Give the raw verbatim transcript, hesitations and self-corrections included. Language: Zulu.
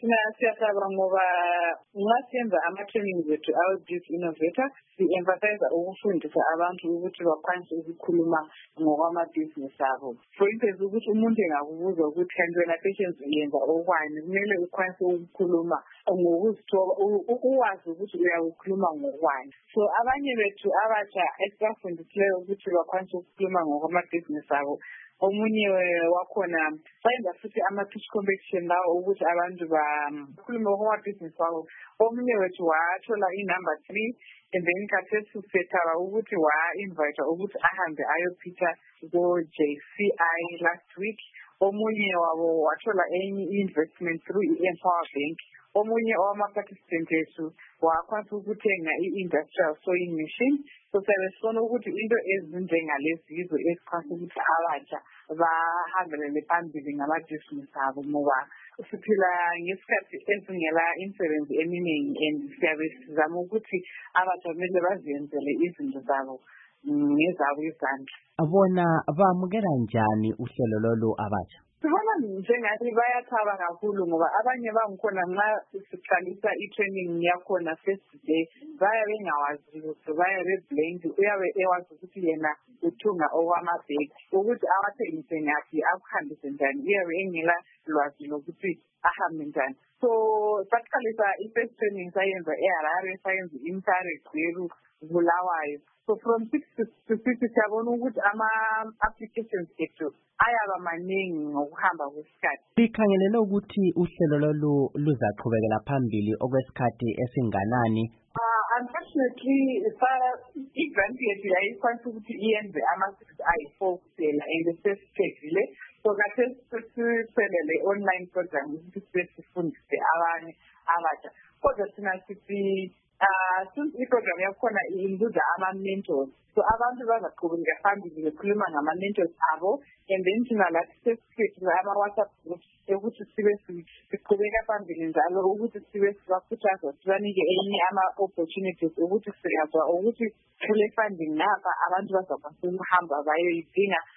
thina siyasaba ngoba ngasenza ama-trainings wethu awe-Youth Innovator, si-emphasize ukufundisa abantu ukuthi bakwanise ukukhuluma ngokwamabhizinisi abo. For instance, ukuthi umuntu engakubuza ukuthi kanti wena Patience uyenza okwani, kumele ukwanise ukukhuluma ngokuzithoba, ukwazi ukuthi uyakukhuluma ngokwani. So abanye bethu abatsha esibafundisileyo ukuthi bakwanise ukukhuluma ngokwamabhizinisi abo, omunye wakhona sayenza futhi ama-pitch competition lawo ukuthi abantu bakhulume ngokwamabhizinisi wabo. Omunye wethu wathola i-number three, and then khathesi sethaba ukuthi wa-invite ukuthi ahambe ayopitcha ko-J C I last week. Omunye wabo wathola enye investment through i-Empower Bank. Omunye owama-participant ethu wakwanisa ukuthenga i-industrial sewing machine. So siyabe sibona ukuthi into ezinjengalezi yizo ezikwanisa ukuthi abatsha bahambelele phambili ngamabhizinisi abo, ngoba siphila ngesikhathi esingela imisebenzi eminingi and siyabe sizama ukuthi abatsha kumele bazenzele izinto zabo ngezabo izandla. Bona bamukela njani uhlelo lolu abatsha? Sibona njengathi bayathaba kakhulu ngoba abanye bangikhona nxa siqalisa i-training yakhona first day baya bengawazi ukuthi baya be-blind. Uyabe ewazi ukuthi yena uthunga okwamabheki, ukuthi awathengise ngaphi akuhambise njani, uyabe engela lwazi lokuthi ahambe njani. So saqalisa i-first training sayenza eHarare, sayenza i-Mtare, Gweru, Bulawayo. So from six to six siyabona ukuthi ama-applications ethu ayaba maningi ngokuhamba kwesikhathi. Likhangelele ukuthi uhlelo lolu luzaqhubekela phambili okwesikhathi esinganani? Uh, unfortunately, i-grant yethu yayikwanisa ukuthi iyenze ama-six ayi-four kuphela and sesiphelile. So khathesi sisebele online program ukuthi sibe sifundise abanye abatsha. Kodwa thina sithi Uh, since i-program yakhona include ama-mentors, so abantu bazaqhubeka phambili bekhuluma ngama-mentors abo, and then thina lathi sesiphethe ama-WhatsApp groups ukuthi sibe siqhubeka phambili njalo ukuthi sibe sibakhuthaza sibanike enye ama-opportunities ukuthi siyazwa ukuthi kule funding napha abantu bazakwanisa ukuhamba bayoyidinga